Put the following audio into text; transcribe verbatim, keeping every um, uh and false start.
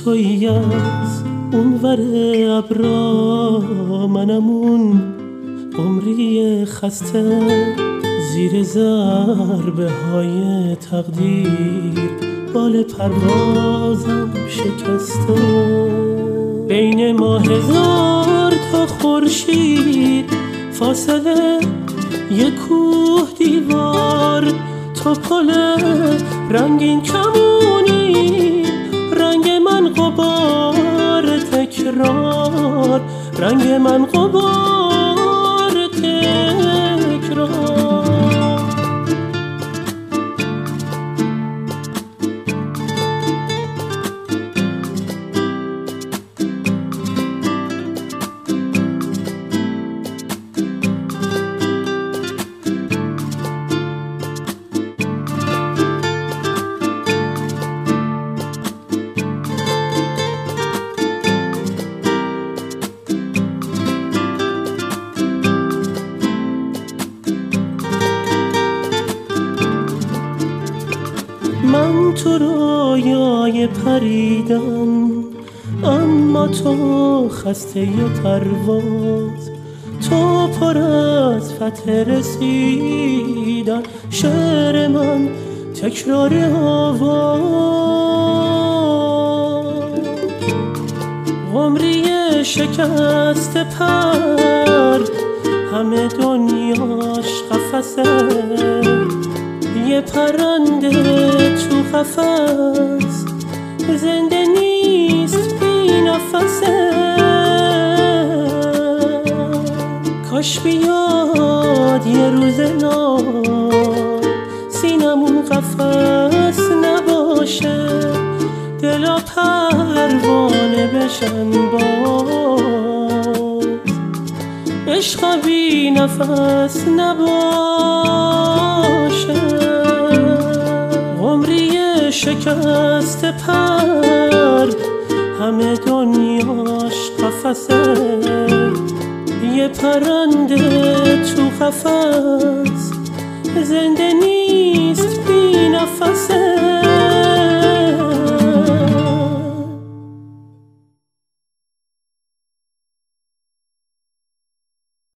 تویی از اونور ابرا، منم اون قمری خسته زیر ضربه های تقدیر، بال پروازم شکسته. بین ما هزار تا خورشید فاصله، یک کوه دیوار، تو پل رنگین کمونی، رنگ من غبار تکرار، رنگ من غبار تکرار. من تو رویای پریدم، اما تو خسته پرواز، تو پر از فتح رسیدن، شعر من تکرار آواز. قمری شکست پر، همه دنیاش قفسه، یه پرنده تو قفس زنده نیست بی نفسه. کاش بیاد یه روز نام، سینمون قفس نباشه، دلا پروانه بشن باز، عشق بی نفس نباشه. قمری شکست پر، همه دنیاش قفسه، یه پرنده تو قفس زنده نیست بی نفسه.